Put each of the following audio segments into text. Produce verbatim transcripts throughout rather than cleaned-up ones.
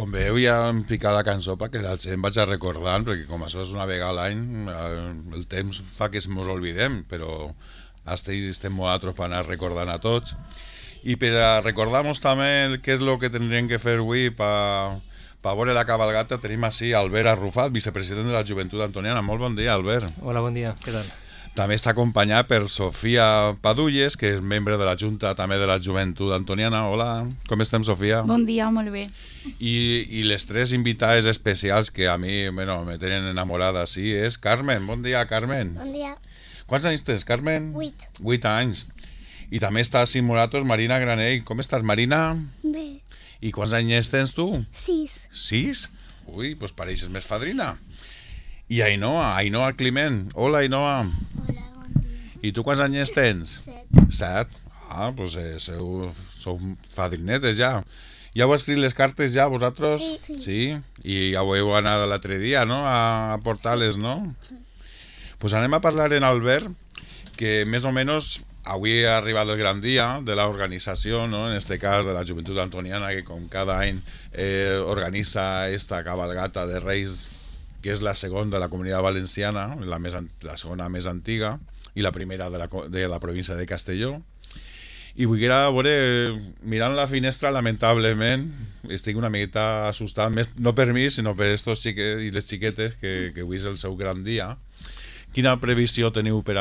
Com veieu, ja em pica la cançó perquè la gent vaig a recordant, perquè com això és una vegada a l'any, el, el temps fa que ens oblidem, però estem nosaltres per anar recordant a tots. I per a recordar-nos també què és el que tindríem que fer avui per pa veure la cabalgata, tenim així Albert Arrufat, vicepresident de la Joventut Antoniana. Molt bon dia, Albert. Hola, bon dia, què tal? També està acompanyat per Sofia Padulles, que és membre de la Junta també de la Joventut Antoniana. Hola, com estem, Sofia? Bon dia, molt bé. I, i les tres invitades especials que a mi bueno, me tenen enamorada, sí, és Carmen. Bon dia, Carmen. Bon dia. Quants anys tens, Carmen? Vuit. Vuit anys. I també està a Simulatos Marina Granell. Com estàs, Marina? Bé. I quants anys tens tu? Sis. Sis? Ui, doncs pareixes més fadrina. I Ainhoa, Ainhoa Climent. Hola, Ainhoa. Hola, bon dia. I tu quants anys tens? Set. Set? Ah, doncs eh, sou, sou fadrinetes ja. Ja heu escrit les cartes ja, vosaltres? Sí, sí. Sí? I ja ho heu anat l'altre dia, no?, a, a portar-les, no? Doncs pues anem a parlar en Albert, que més o menys avui ha arribat el gran dia de l'organització, no?, en este cas de la Joventut Antoniana, que com cada any eh, organitza esta cabalgata de Reis, que és la segona de la Comunitat Valenciana, la, més, la segona més antiga, i la primera de la, de la província de Castelló. I vull veure, mirant la finestra, lamentablement, estic una miqueta assustat, més, no per mi, sinó per estos xiquets i les xiquetes, que, que avui és el seu gran dia. Quina previsió teniu per a...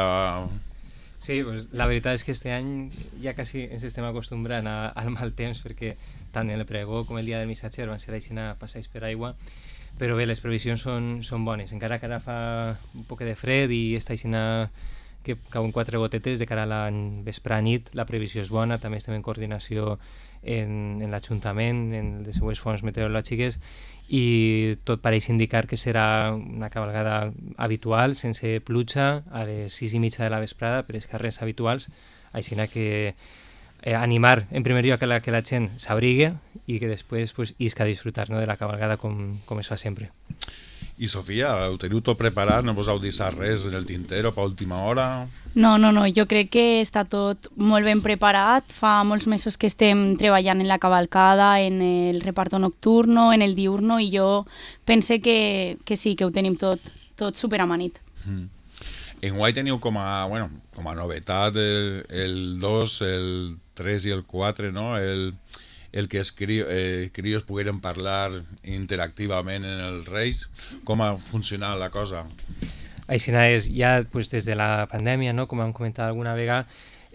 Sí, pues, la veritat és que este any ja quasi ens estem acostumbrant a, al mal temps, perquè tant el pregó com el dia del missatger van ser així a passeig per aigua, però bé, les previsions són, són bones, encara que ara fa un poc de fred i està així que cauen quatre gotetes de cara a la vespre nit, la previsió és bona, també estem en coordinació en, en l'Ajuntament, en les seues fonts meteorològiques, i tot pareix indicar que serà una cabalgada habitual, sense pluja, a les sis i mitja de la vesprada, per les carrers habituals, així que eh, animar en primer lloc que la, que la gent s'abrigue i que després pues, isca a disfrutar, no?, de la cabalgada com, com es fa sempre. I Sofia, ho teniu tot preparat? No vos heu deixat res en el tintero per última hora? No, no, no, jo crec que està tot molt ben preparat. Fa molts mesos que estem treballant en la cavalcada, en el reparto nocturno, en el diurno, i jo pense que, que sí, que ho tenim tot, tot superamanit. Mm. Enguany teniu com a, bueno, com a novetat el, el dos, el tres i el quatre, no?, el... el que els crios, eh, crios pogueren parlar interactivament en els Reis. Com ha funcionat la cosa? Així és, ja pues, des de la pandèmia, no?, com hem comentat alguna vegada,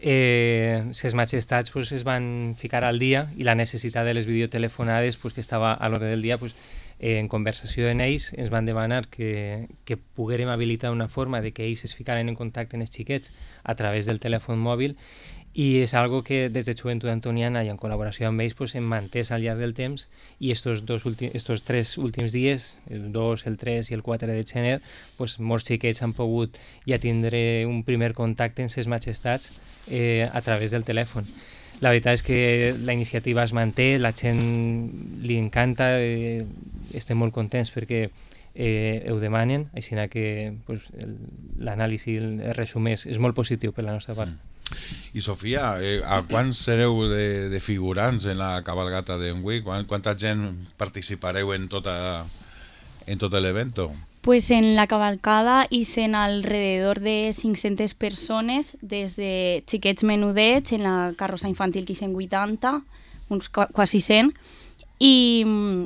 eh, ses majestats pues, es van ficar al dia i la necessitat de les videotelefonades pues, que estava a l'hora del dia, pues, eh, en conversació en ells ens van demanar que, que poguérem habilitar una forma de que ells es ficaren en contacte amb els xiquets a través del telèfon mòbil, i és algo que des de Joventut Antoniana i en col·laboració amb ells pues, hem mantès al llarg del temps, i estos, dos ulti, estos tres últims dies, el dos, el tres i el quatre de gener, pues, molts xiquets han pogut ja tindre un primer contacte amb ses majestats eh, a través del telèfon. La veritat és que la iniciativa es manté, la gent li encanta, eh, estem molt contents perquè eh, ho demanen, així que pues, l'anàlisi, el resum és, és molt positiu per la nostra part. Mm. I Sofia, eh, a quants sereu de, de figurants en la cabalgata d'enguí? Quant, quanta gent participareu en, tota, en tot l'evento? Pues en la cavalcada hicen alrededor de cinc-centes persones, des de xiquets menudets, en la carrossa infantil que hicen vuitanta, uns quasi cent, i,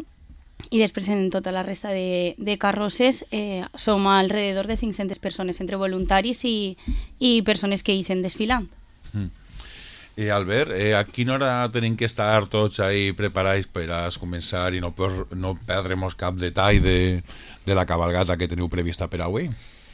i després en tota la resta de, de carrosses eh, som alrededor de cinc-centes persones, entre voluntaris i, i persones que hicen desfilant. Mm. Eh, Albert, eh, a quina hora tenim que estar tots ahí preparats per a començar i no, per, no perdrem cap detall de, de la cabalgata que teniu prevista per avui?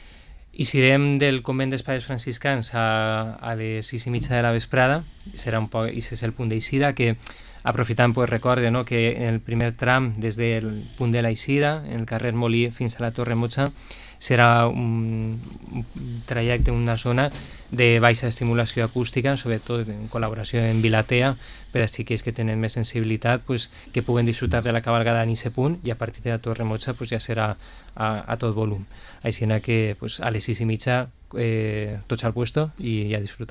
Eixirem del convent dels Pares Franciscans a, a les sis i mitja de la vesprada, serà un poc, i és el punt d'eixida, que aprofitant, pues, recorde, no?, que en el primer tram, des del punt de l'eixida, en el carrer Molí fins a la Torre Motxa, serà un, un trajecte, una zona de baixa estimulació acústica, sobretot en col·laboració amb Vilatea, per a xiquets que tenen més sensibilitat, pues, que puguen disfrutar de la cabalgada en aquest punt, i a partir de la Torre Motxa pues, ja serà a, a tot volum. Així que pues, a les sis i mitja eh, tots al puesto i a disfrutar.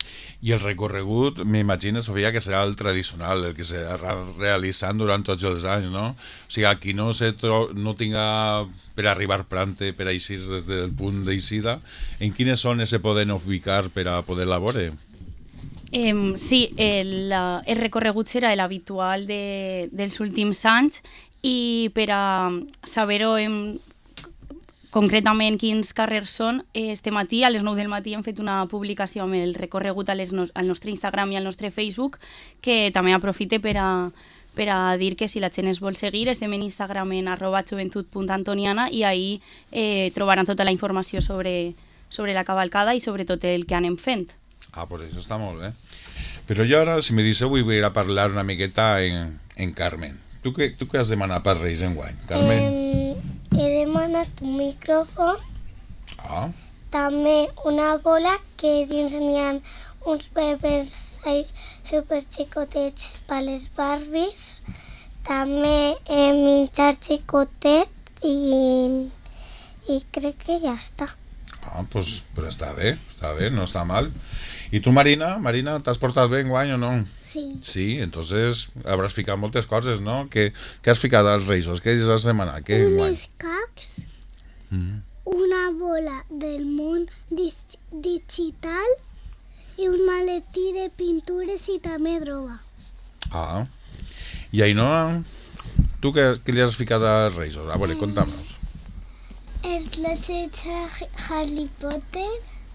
I el recorregut, m'imagino, Sofia, que serà el tradicional, el que s'ha realitzant durant tots els anys, no? O sigui, aquí no, se tro no tinga per arribar prante, per eixir des del punt d'eixida, en quines zones se poden ubicar per a poder-la veure? Eh, sí, el, el recorregut serà l'habitual de, dels últims anys i per a saber-ho hem concretament quins carrers són, este matí, a les nou del matí, hem fet una publicació amb el recorregut a les no al nostre Instagram i al nostre Facebook, que també aprofite per a, per a dir que si la gent es vol seguir, estem en Instagram en arroba joventut punt antoniana i ahí eh, trobaran tota la informació sobre, sobre la cavalcada i sobre tot el que anem fent. Ah, pues això està molt bé. Però jo ara, si me disseu, vull ir a parlar una miqueta en, en Carmen. Tu què, tu què has demanat per Reis enguany, Carmen? Eh, he demanat un micròfon, Ah, també una bola que dins n'hi ha uns bebès super xicotets per les Barbies, també eh, menjar xicotet i, i crec que ja està. ah pues, pues està bé, està bé, no està mal. I tu, Marina? Marina, t'has portat bé enguany o no? Sí. Sí, entonces habràs ficat moltes coses, no? Què, què has ficat als Reis? Què has demanat? Què enguany? Unes cacs, Mm. una bola del món dis- digital i un maletí de pintures i també droga. Ah, i Ainhoa, tu què, què li has ficat als Reis? A veure, conta'm-nos. Els lletets de Harry Potter,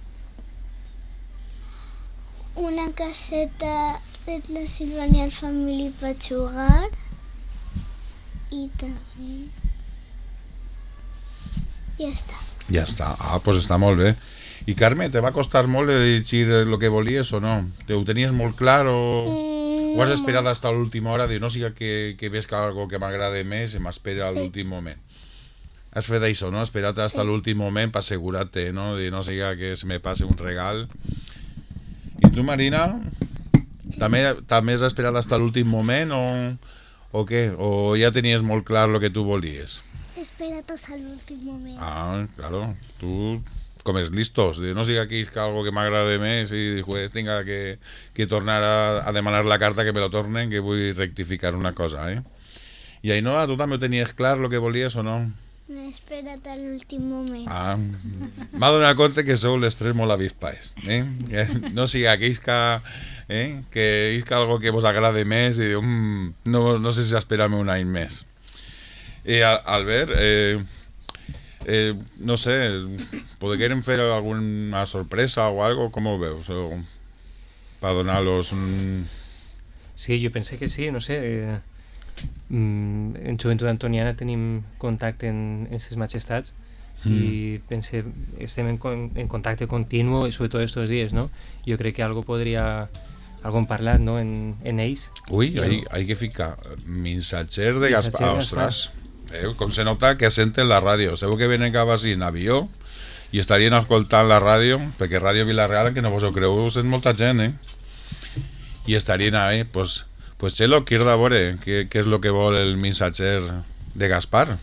una caseta de Transylvanian Family per jugar i també... Ja està. Ja està. Ah, pues està molt bé. I Carme, te va costar molt elegir el que volies o no? Ho tenies molt clar o, Mm, o has no esperat fins a l'última hora de no siga que, que ves que algo que m'agrada més i m'espera a Sí. l'últim moment? Has fet això, no? Esperat fins a Sí. l'últim moment per assegurar-te, no? De no siga que se me passe un regal. I tu, Marina, també, també has esperat fins a l'últim moment o, o què? O ja tenies molt clar el que tu volies? He esperat fins a l'últim moment. Ah, claro, tú comes listos, de no siga aquí que algo que m'agrade més i pues, tenga que, que tornar a, a demanar la carta que me lo tornen, que vull rectificar una cosa, eh? I Ainhoa, tu també ho tenies clar el que volies o no? He esperat a l'últim moment. Ah, m'ha donat compte que sou les tres molt avispades, eh? Que no siga que isca, eh? Que isca algo que vos agrade més i um, no, no sé si esperar-me un any més. Eh, Albert, eh, eh, no sé, podríem fer alguna sorpresa o algo? Com ho veus? O, per donar-los un... Sí, jo pense que sí, no sé. Eh, mm, en Joventut Antoniana tenim contacte en, en ses majestats mm. i pense, estem en, con, en contacte continu, sobretot estos dies, no? Jo crec que algo podria... algo hem parlat, no?, en, en ells. Ui, hay, hay que ficar missatgers de Gaspar. Ostres, eh, com se nota que senten la ràdio. Segur que venen cap així en avió i estarien escoltant la ràdio, perquè Ràdio Vila-real, que no vos ho creu, és molta gent, eh? I estarien ahí, pues, pues Chelo, quiero de veure què, què és el que vol el missatger de Gaspar.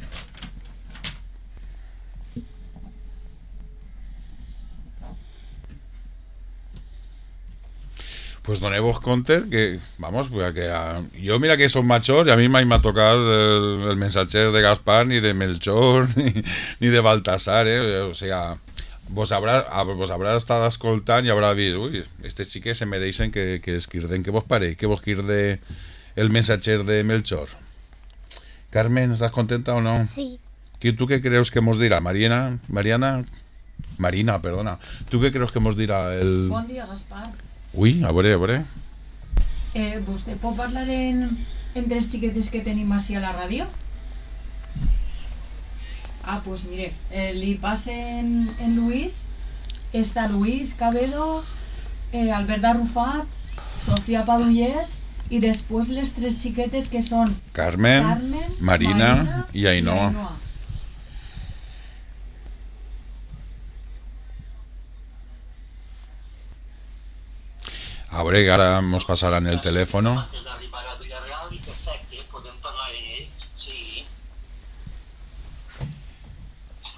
Pues doneu-vos compte que, vamos, que a, jo mira que som majors i a mi mai m'ha tocat el, el missatger de Gaspar, ni de Melchor, ni, ni de Baltasar, eh? O sea, vos habrà, vos habrà estat escoltant i haurà vist, ui, estes sí que se mereixen que, que esquirden. Què vos pareix? Que vos quirde el missatger de Melchor? Carmen, estàs contenta o no? Sí. Qui, tu què creus que mos dirà? Mariana? Mariana? Marina, perdona. Tu què creus que mos dirà el... Bon dia, Gaspar. Ui, a veure, a veure. Eh, vostè pot parlar en, en tres xiquetes que tenim així a la ràdio? Ah, pues mire, eh, li passen en Luis, està Luis Cabedo, eh, Albert Arrufat, Sofia Padullés i després les tres xiquetes que són Carmen, Carmen Marina, Marina i Ainhoa. Ainhoa. A veure, ara mos passaran el telèfon. Antes d'arribar a Villarreal i perfecte, podem parlar en ell, sí.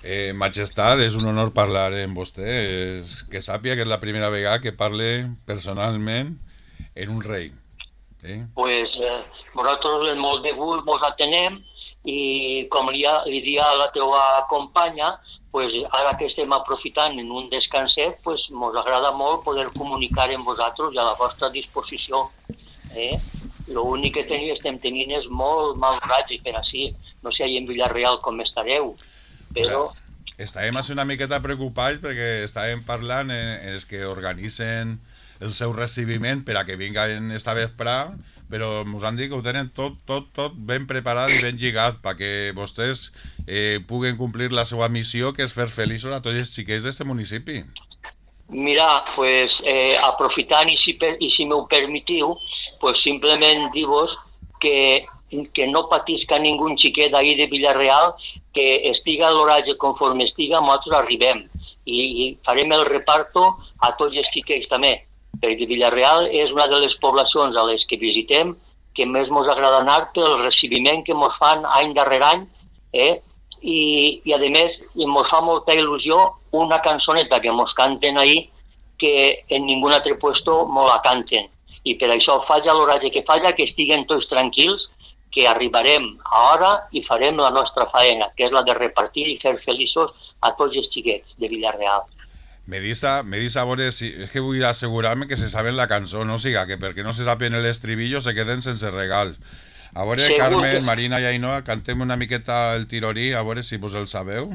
Eh, Majestat, és un honor parlar amb vostè. És, que sàpiga que és la primera vegada que parle personalment en un rei. Eh? Pues eh, nosaltres amb molt de gust mos atenem i com li, li dia a la teva companya, pues ara que estem aprofitant en un descanset, pues mos agrada molt poder comunicar amb vosaltres i a la vostra disposició. Eh? L'únic que teniu, estem tenint és molt mal ratge per així. No sé ahir en Villarreal com estareu, però... Estàvem així una miqueta preocupats perquè estàvem parlant en, en els que organitzen el seu recibiment per a que vinguen esta vesprà, però ens han dit que ho tenen tot, tot, tot ben preparat i ben lligat perquè vostès eh, puguen complir la seva missió, que és fer feliços a tots els xiquets d'este municipi. Mira, pues, eh, aprofitant i si, per, i si m'ho permetiu, pues simplement dir-vos que, que no patisca ningú xiquet d'ahir de Villarreal, que estiga a l'horatge conforme estiga, nosaltres arribem i, i farem el reparto a tots els xiquets també, perquè Villarreal és una de les poblacions a les que visitem que més ens agrada anar pel recibiment que ens fan any darrere any, eh? I, i a més ens fa molta il·lusió una cançoneta que ens canten ahir que en ningú altre puesto ens la canten. I per això falla l'horatge que falla, que estiguen tots tranquils, que arribarem a hora i farem la nostra faena, que és la de repartir i fer feliços a tots els xiquets de Villarreal. Me disa, me disa a veure si... És que vull assegurar-me que se saben la cançó, no siga que perquè no se saben el estribillo se queden sense regal. A veure, Segur Carmen, que... Marina i Ainhoa, cantem una miqueta el tirorí, a veure si vos el sabeu.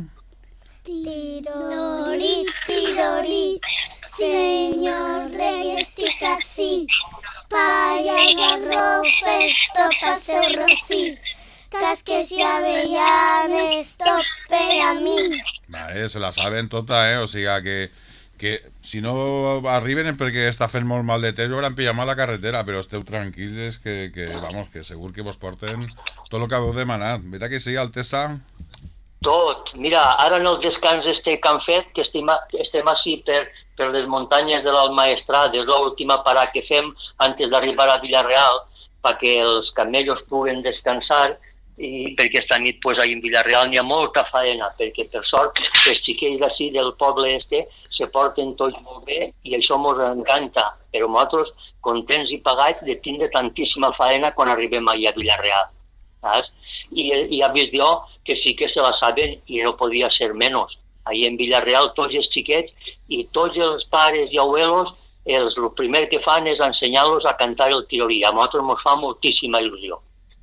Tirorí, tirorí, señor rei, estic ací. Palla i garrofes, tot pel seu rossí. Casques i avellanes, tot per a mi. Vale, se la saben tota, eh? O sigui que, que si no arriben és perquè està fent molt mal de temps, hauran pillat mal la carretera, però esteu tranquils que, que, vamos, que segur que vos porten tot el que heu demanat. Veritat que sí, Altesa? Tot. Mira, ara en el descans este que han fet, que estem, estem així per, per les muntanyes de l'Almaestrat, és l'última parada que fem antes d'arribar a Villarreal, perquè els camellos puguen descansar, i perquè esta nit pues, ahí en Villarreal n'hi ha molta faena, perquè per sort els xiquets d'ací del poble este se porten tots molt bé i això ens encanta, però nosaltres contents i pagats de tindre tantíssima faena quan arribem ahí a Villarreal. Saps? I, i ja vist jo que sí que se la saben i no podia ser menys. Ahí en Villarreal tots els xiquets i tots els pares i abuelos els, el primer que fan és ensenyar-los a cantar el tirorí. A nosaltres ens fa moltíssima il·lusió.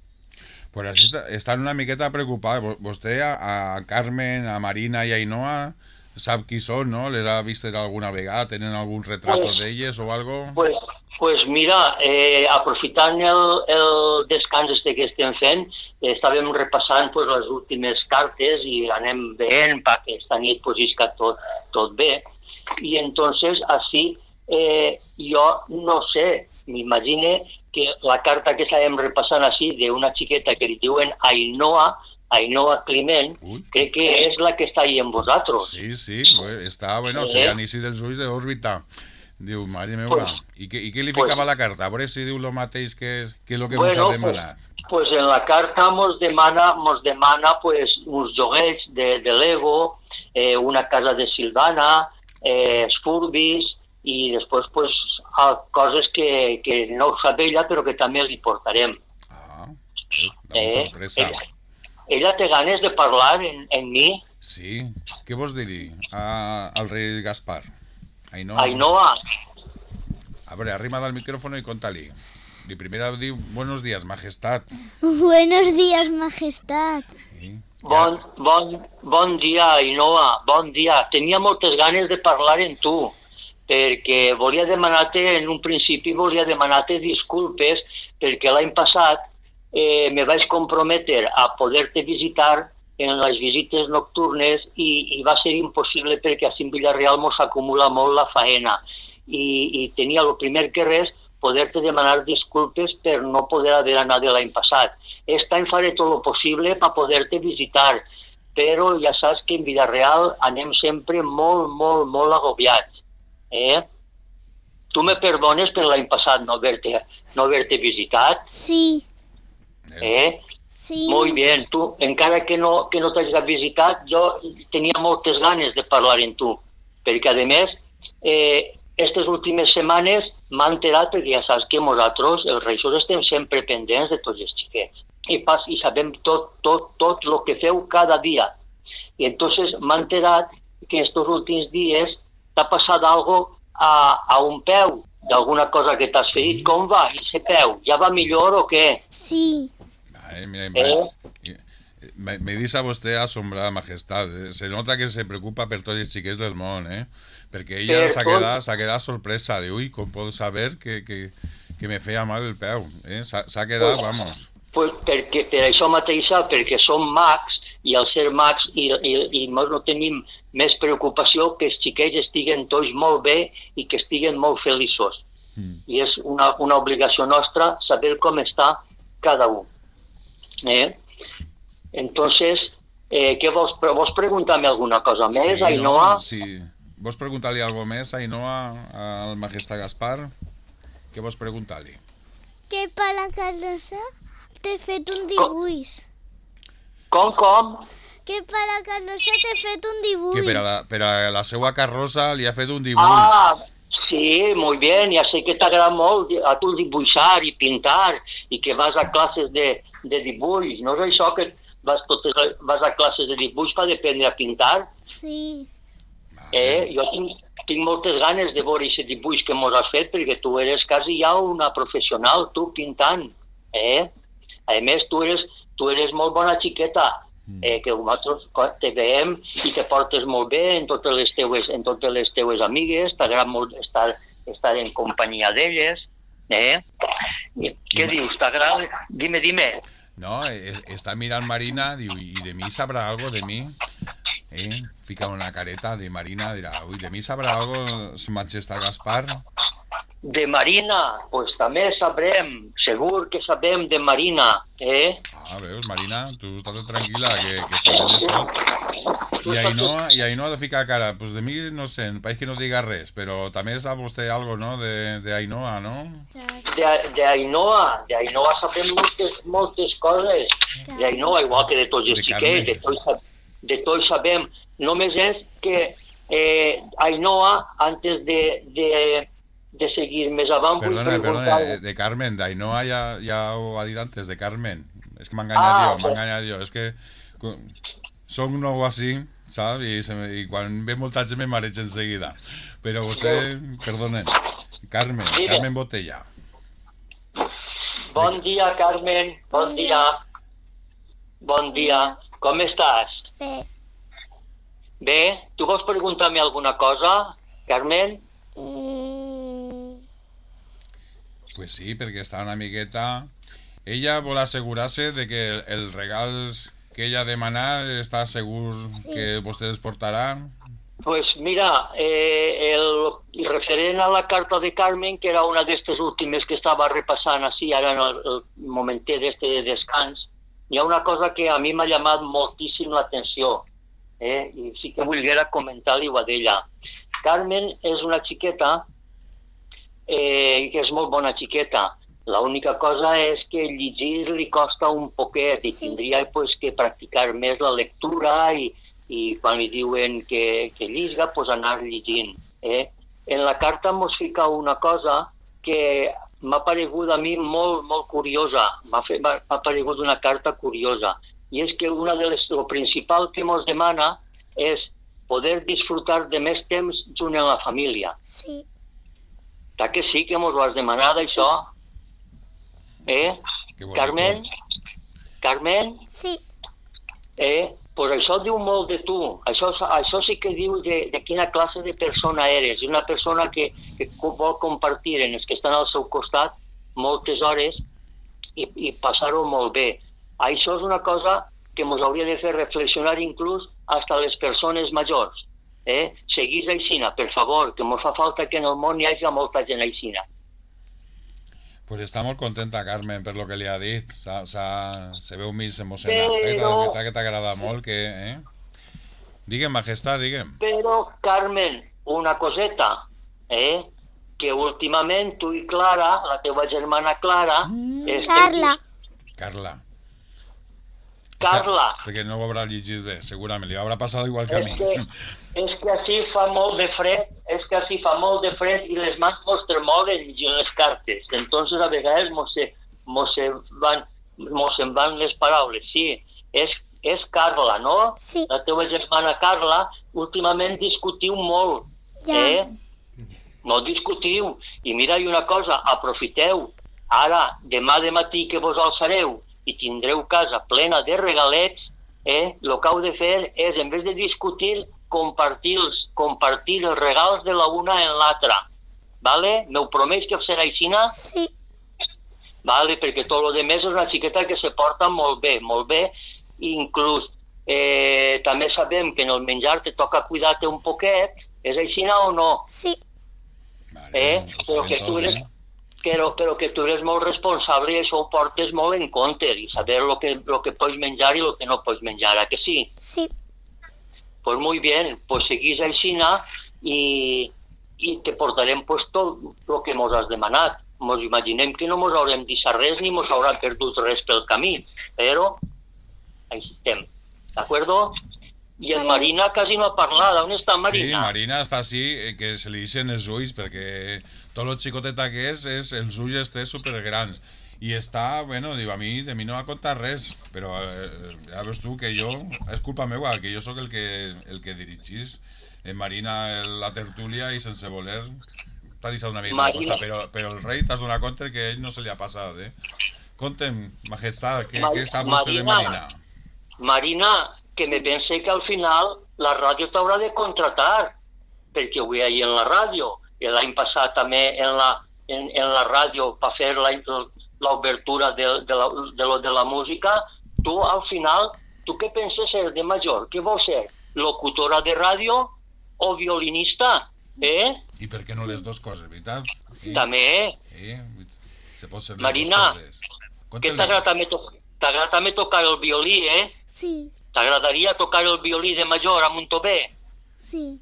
Pues així està, estan una miqueta preocupats. Vostè, a, a Carmen, a Marina i a Ainhoa, sap qui són, no? Les ha vist alguna vegada? Tenen algun retrato pues, d'elles o algo? Pues, pues mira, eh, aprofitant el, el descans este que estem fent, eh, estàvem repassant pues, les últimes cartes i anem veient perquè esta nit pues, isca tot, tot bé. I entonces, així, eh, jo no sé, m'imagine que la carta que estàvem repassant així d'una xiqueta que li diuen Ainhoa, Ainhoa Climent, Ui. crec que és la que està ahí amb vosaltres. Sí, sí, està, bueno, eh? se l'anici dels ulls d'òrbita. Diu, mare meva, pues, I, què, i què li ficava pues, la carta? A veure si diu el mateix que és que el que bueno, us ha demanat. Pues, pues en la carta mos demana, mos demana pues, uns joguets de, de Lego, eh, una casa de Silvana, eh, Sfurbis, i després pues, coses que, que no ho sap ella però que també li portarem. Ah, eh, sorpresa. Ella, ella té ganes de parlar en, en mi. Sí, què vols dir a, al rei Gaspar? Ainhoa. Ainhoa. A veure, arrimada al micrófono y contali. Y primero di buenos días, majestad. Buenos días, majestad. Sí. Bon, bon, bon dia, Ainhoa, bon dia. Tenia moltes ganes de parlar amb tu, perquè volia demanar-te, en un principi volia demanar-te disculpes, perquè l'any passat eh, me vaig comprometer a poder-te visitar en les visites nocturnes i, i va ser impossible perquè a Villarreal mos acumula molt la faena i, i tenia el primer que res poder-te demanar disculpes per no poder haver anat l'any passat. Aquest any faré tot el possible per poder-te visitar, però ja saps que en Villarreal anem sempre molt, molt, molt agobiats. Eh? Tu me perdones per l'any passat no haver-te no haver-te visitat? Sí. Eh? Sí. Molt bé, tu, encara que no, que no t'hagis visitat, jo tenia moltes ganes de parlar amb tu, perquè a més, eh, aquestes últimes setmanes m'ha enterat, perquè ja saps que nosaltres, els regissors, estem sempre pendents de tots els xiquets, i, pas, i sabem tot, tot, tot el que feu cada dia. I entonces m'ha enterat que estos últims dies t'ha passat algo a, a un peu, d'alguna cosa que t'has ferit. Com va, ese peu? Ja va millor o què? Sí. Ay, mira, eh? Me, me dice a vostè asombrada majestat. Eh? Se nota que se preocupa per tots els xiquets del món, eh? Perquè ella s'ha quedat, s'ha quedat sorpresa de, ui, com pot saber que, que, que me feia mal el peu, eh? S'ha quedat, vamos. Pues perquè, per això mateixa, perquè som mags, i al ser mags i, i, i no tenim més preocupació que els xiquets estiguen tots molt bé i que estiguen molt feliços. Mm. I és una, una obligació nostra saber com està cada un. Eh? Entonces, eh, què vols, vols preguntar-me alguna cosa més, sí, Ainhoa? No? Sí. Vols preguntar-li alguna més a Ainhoa, al majestat Gaspar? Què vols preguntar-li? Que per la carrossa t'he fet un dibuix. Com, com? Que per la carrossa t'he fet un dibuix. Que per a la, per a la seva carrossa li ha fet un dibuix. Ah, sí, molt bé, ja sé que t'agrada molt a tu dibuixar i pintar i que vas a classes de, de dibuix. No és això que vas, totes, vas a classes de dibuix per aprendre a pintar? Sí. Eh, jo tinc, tinc moltes ganes de veure aquest dibuix que mos has fet perquè tu eres quasi ja una professional, tu pintant. Eh? A més, tu eres, tu eres molt bona xiqueta, eh, que nosaltres te veiem i te portes molt bé en totes les teues, en totes les teues amigues, t'agrada molt estar, estar en companyia d'elles. Eh? I, què dius? T'agrada? Dime, dime. No, es, està mirant Marina, diu, i de mi sabrà algo de mi? Eh? Fica una careta de Marina, dirà, ui, de mi sabrà algo su majestat Gaspar? De Marina, pues també sabrem, segur que sabem de Marina, eh? Ah, veus, Marina, tu estate tranquil·la, que, que sabem de tot. I Ainhoa, i Ainhoa ha de ficar cara, pues de mi no sé, pareix que no diga res, però també sap vostè algo, no?, de, de Ainhoa, no? De, de Ainhoa, de Ainhoa sabem moltes, moltes coses. De Ainhoa, igual que de tots els xiquets, de tots, de tots sabem. Només és que eh, Ainhoa, antes de... de de seguir més avant... Perdona, perdona, de Carmen, d'Ainhoa ja, ja ho ha dit antes, de Carmen. És que m'ha enganyat ah, jo, m'ha enganyat jo. És que som nou així, saps? I, I quan ve molta gent me mareig en seguida. Però vostè, perdonen, Carmen, Dime. Carmen Botella. Bon dia, Carmen, bon dia. Bon dia. Com estàs? Bé. Bé? Tu vols preguntar-me alguna cosa, Carmen? Mm. Pues sí, perquè està una miqueta... Ella vol assegurar-se de que el, el regal que ella ha demanat està segur sí. que vostè els portarà. Pues mira, eh, el referent a la carta de Carmen, que era una d'aquestes últimes que estava repassant així, ara en el, el momentet este de descans, hi ha una cosa que a mi m'ha llamat moltíssim l'atenció, eh? I sí que volguera comentar-li a d'ella. Carmen és una xiqueta Eh, que és molt bona xiqueta. L'única cosa és que llegir li costa un poquet i sí. Tindria pues, que practicar més la lectura i, i quan li diuen que, que lliga, pues, anar llegint. Eh? En la carta mos fica una cosa que m'ha paregut a mi molt, molt curiosa. M'ha paregut una carta curiosa. I és que una de les, lo principal que mos demana és poder disfrutar de més temps junt amb la família. Sí. Ta que sí que mos ho has demanat, sí. Això? Eh? Carmen? Carmen? Sí. Eh? Pues això diu molt de tu. Això, això sí que diu de, de quina classe de persona eres. És una persona que, que vol compartir en els que estan al seu costat moltes hores i, i passar-ho molt bé. Això és una cosa que mos hauria de fer reflexionar inclús hasta les persones majors. Eh? Seguís aixina, per favor, que mos fa falta que en el món hi hagi molta gent aixina. Pues està molt contenta, Carmen, per lo que li ha dit. S'ha, s'ha, se veu més emocionat. Però... que t'agrada sí. molt, que... Eh? Digue'm, majestat, digue'm. Però, Carmen, una coseta, eh? Que últimament tu i Clara, la teva germana Clara... Mm, Carla. Carla. Carla. Perquè no ho haurà llegit bé, segurament. Li haurà passat igual que a És mi. que, és que així fa molt de fred, és que així fa molt de fred i les mans mos tremolen i les cartes. Entonces a vegades mos se, mos se van, mos se'n van les paraules. Sí, és, és Carla, no? Sí. La teva germana Carla, últimament discutiu molt. Ja. Eh? No discutiu. I mira, i una cosa, aprofiteu. Ara, demà de matí que vos alçareu i tindreu casa plena de regalets, eh? El que heu de fer és, en vez de discutir, compartir els, compartir els regals de la una en l'altra. Vale? M'ho promets que serà aixina? Sí. Vale? Perquè tot el demés és una xiqueta que se porta molt bé, molt bé. Inclús eh, també sabem que en el menjar te toca cuidar-te un poquet. És aixina o no? Sí. Vale, Eh? ho Però sabem que tu tot, eres, eh? però, però que tu eres molt responsable i això ho portes molt en compte i saber lo que, lo que pots menjar i lo que no pots menjar, ¿a que sí? Sí. Pues muy bien, pues seguís aixina i, i te portarem pues tot el que mos has demanat. Mos imaginem que no mos haurem deixat res ni mos haurà perdut res pel camí, però així estem, d'acord? I el Vale. Marina quasi no ha parlat, on està Sí, Marina? Marina està així, eh, que se li ixen els ulls, perquè tot lo xicoteta que és, és els ulls estés supergrans. I està, bueno, diu, a mi, de mi no ha contat res, però eh, ja veus tu que jo, és culpa meva, que jo sóc el que, el que dirigís en Marina el- la tertúlia i sense voler t'ha deixat una mica de Marina. costa, però, però el rei t'has donat compte que ell no se li ha passat, eh? Conta'm, majestat, què, Ma- què sap vostè de Marina. Marina? Marina, que me pensé que al final la ràdio t'haurà de contratar, perquè ho veia ahir en la ràdio, i l'any passat també en la, en, en la ràdio per fer la, l'obertura de, de, la, de, lo de la música. Tu al final, tu què penses ser de major? Què vols ser? Locutora de ràdio o violinista? Eh? I per què no les dues coses, veritat? Sí. També, Sí, se pot ser les Marina, dues coses. que Conta-li. t'agrada també, to t'agrada també tocar el violí, eh? Sí. T'agradaria tocar el violí de major a Montobé? Sí.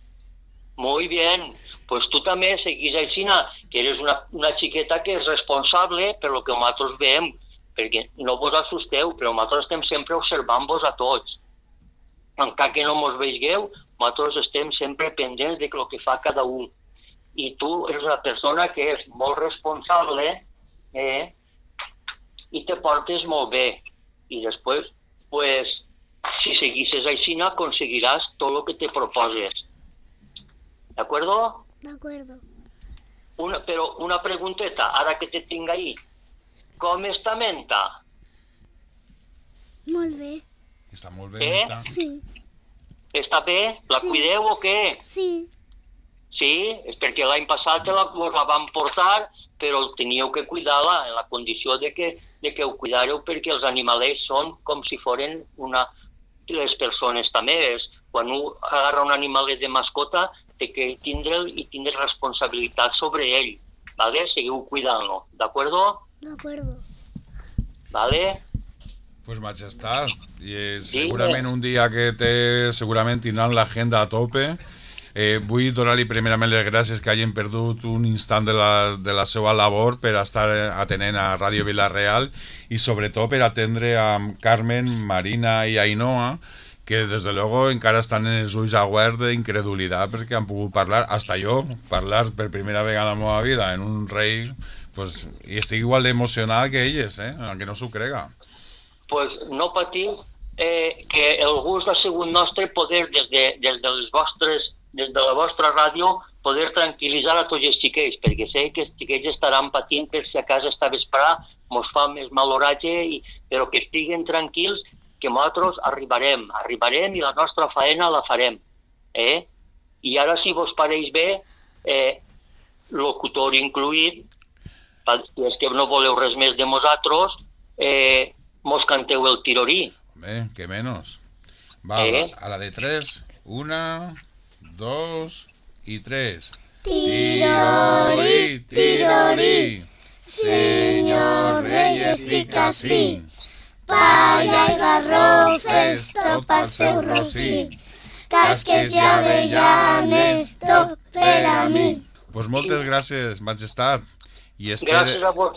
Muy bien, pues tu també seguís així, que eres una, una xiqueta que és responsable per lo que nosaltres veiem, perquè no vos assusteu, però nosaltres estem sempre observant-vos a tots. Encara que no mos veigueu, nosaltres estem sempre pendents de lo que fa cada un. I tu eres una persona que és molt responsable, eh? I te portes molt bé. I després, pues, si seguisses així, aconseguiràs tot el que te proposes. ¿De acuerdo? De acuerdo. Una, però una pregunteta, ara que te tinc ahí. Com està Menta? Molt bé. Està molt bé, Eh? Menta. Sí. Està bé? La Sí. cuideu o què? Sí. Sí, és perquè l'any passat la, la van portar, però teníeu que cuidar-la en la condició de que, de que ho cuidàreu perquè els animalets són com si foren una... Les persones també. És, quan un agarra un animalet de mascota, té que tindre'l i tindre responsabilitat sobre ell. ¿Vale? Seguiu cuidant-lo. ¿D'acuerdo? De acuerdo. ¿Vale? Pues majestat, i eh, Sí, segurament eh. un dia que té, segurament tindran l'agenda a tope. Eh, vull donar-li primerament les gràcies que hagin perdut un instant de la, de la seva labor per estar atenent a Ràdio Vila-real i sobretot per atendre a Carmen, Marina i Ainhoa, que des de luego encara estan en els ulls oberts d'incredulitat perquè han pogut parlar, hasta jo, parlar per primera vegada a la meva vida en un rei, pues, i estic igual d'emocionat que elles, eh? Aunque no s'ho crega. Pues no patiu, eh, que el gust ha sigut nostre poder des de, des de les vostres des de la vostra ràdio poder tranquil·litzar a tots els xiquets, perquè sé que els xiquets estaran patint per si a casa està vesprà, mos fa més mal oratge, i, però que estiguen tranquils, que nosaltres arribarem, arribarem i la nostra faena la farem. Eh? I ara, si vos pareix bé, eh, locutor incluït, si és que no voleu res més de nosaltres, eh, mos canteu el tirorí. Home, que menos. Va, Eh? a la de tres. Una, dos y tres. Tirori, tirori. Señor rei, estic ací. Palla i garrofes, tot pel seu rossí. Casques i avellanes, tot per a mi. Pues moltes gràcies, majestat. I Gràcies espero... a vos,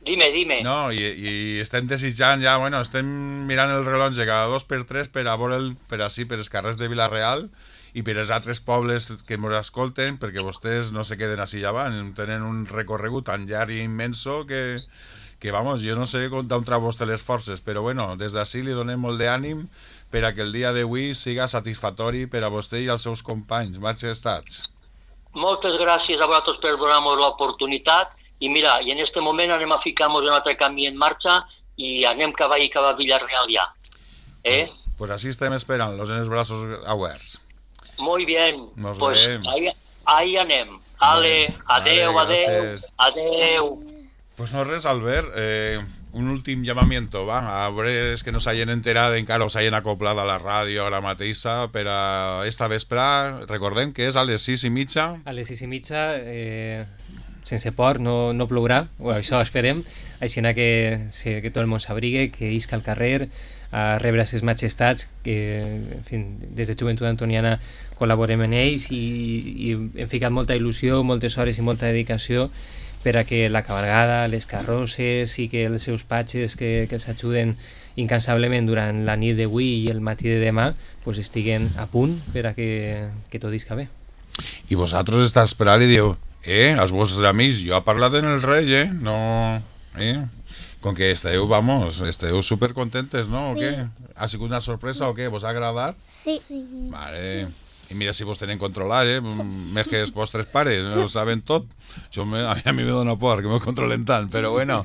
Dime, dime. No, i, i estem desitjant ja, bueno, estem mirant el rellotge cada dos per tres per a veure el, per així, per els carrers de Vila-real i per els altres pobles que ens escolten, perquè vostès no se queden així davant, tenen un recorregut tan llarg i immenso que, que vamos, jo no sé d'on trau vostè les forces, però bueno, des d'ací li donem molt d'ànim per a que el dia d'avui siga satisfactori per a vostè i els seus companys. Majestats. Moltes gràcies a vosaltres per donar-nos l'oportunitat. I mira, i en este moment anem a ficar-nos un altre camí en marxa i anem cap a, cap a Villarreal ja. Eh? Pues, pues así estem esperant, los en els braços oberts. Muy bien. Nos pues vemos. ahí, ahí anem. Ale, adeu, vale, adeu, gràcies. adeu. Pues no res, Albert, eh, un últim llamamiento, va, a veure és que no s'hagin enterat encara o s'hagin acoplat a la ràdio ara mateixa per a esta vesprà, recordem que és a les sis i mitja. A les sis i mitja, eh, sense por, no, no plourà, o això esperem, així que, sí, que tot el món s'abrigue, que isca al carrer, a rebre ses majestats, que en fi, des de Joventut Antoniana col·laborem en ells i, i hem ficat molta il·lusió, moltes hores i molta dedicació per a que la cabalgada, les carrosses i que els seus patges que, que els ajuden incansablement durant la nit d'avui i el matí de demà pues, estiguen a punt per a que, que tot isca bé. I vosaltres està esperant i diu, eh, els vostres amics, jo he parlat en el rei, eh, no, eh, com que esteu, vamos, esteu supercontentes, ¿no? Sí. ¿O qué? ¿Ha sigut una sorpresa o qué? ¿Vos ha agradat? Sí. Vale. I mira si vos tenen controlat, eh? Més que els vostres pares, no ho saben tot. Això me, a, mi, a mi me dona por que me controlen tant, però bueno.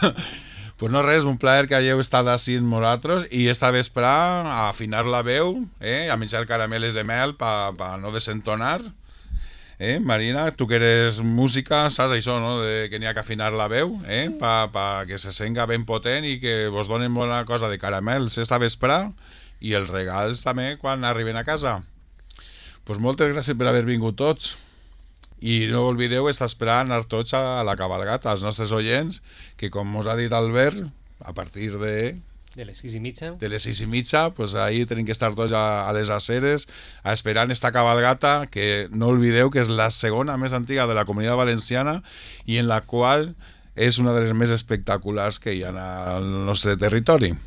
Pues no res, un plaer que hagueu estat així amb nosaltres i esta vesprà a afinar la veu, eh? A menjar carameles de mel per pa no desentonar. Eh, Marina, tu que eres música, saps això, no? De que n'hi ha que afinar la veu, eh? Pa, pa que se senga ben potent i que vos donen bona cosa de caramels esta vesprà i els regals també quan arriben a casa. Pues moltes gràcies per haver vingut tots i no oblideu estar esperant anar tots a la cabalgata, als nostres oients, que com us ha dit Albert, a partir de... De les sis i mitja. de les sis i mitja, pues ahí tenim que estar tots a, a les aceres a esperant esta cabalgata que no oblideu que és la segona més antiga de la Comunitat Valenciana i en la qual és una de les més espectaculars que hi ha al nostre territori.